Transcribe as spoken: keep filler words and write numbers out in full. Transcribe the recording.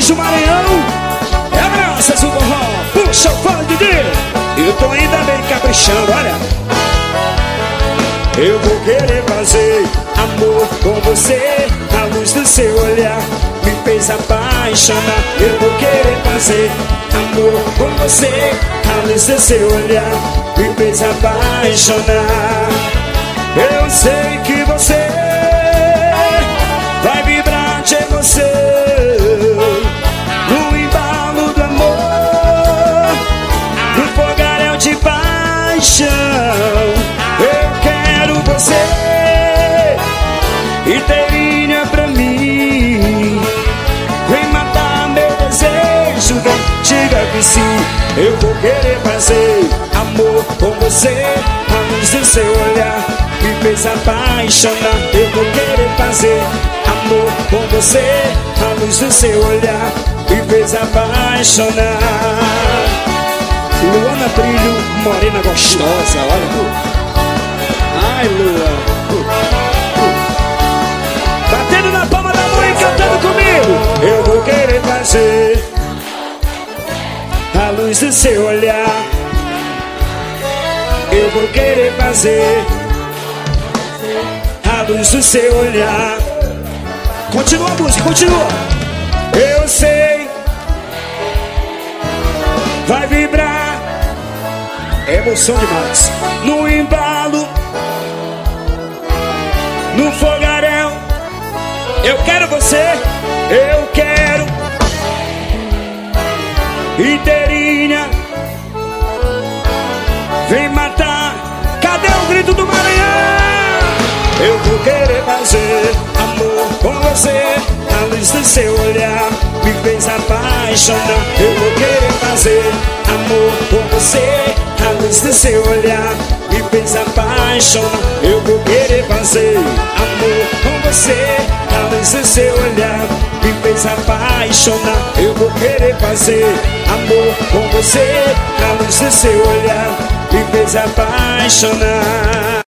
Luz do Maranhão. É abraças do forró. Puxa o fone, Didi. Eu tô ainda bem caprichando, olha. Eu vou querer fazer amor com você. A luz do seu olhar me fez apaixonar. Eu vou querer fazer amor com você. A luz do seu olhar me fez apaixonar. Eu sei que você vai vibrar de emoção no embalo do amor, no fogaréu de paixão. Eu quero você inteirinha pra mim. Vem matar meu desejo, vem, diga que sim. Eu vou querer fazer amor com você. A luz do seu olhar me fez apaixonar. Eu vou querer fazer amor com você. A luz do seu olhar me fez apaixonar. Luana Brilho, morena gostosa, olha. Ai, Lua. Batendo na palma da mão e cantando comigo. Eu vou querer fazer a luz do seu olhar. Eu vou querer fazer a luz do seu olhar. Continua a música, continua. Eu sei, vai vibrar, é emoção demais. No embalo, no fogaréu. Eu quero você, eu quero inteirinha. Vem matar, cadê o grito do Maranhão? Eu vou querer fazer amor com você. A luz do seu olhar me fez apaixonar. Eu vou querer fazer amor com você. A luz do seu olhar me fez apaixonar. Eu vou querer fazer amor com você. A luz do seu olhar me fez apaixonar. Eu vou querer fazer amor com você. A luz do seu olhar me fez apaixonar.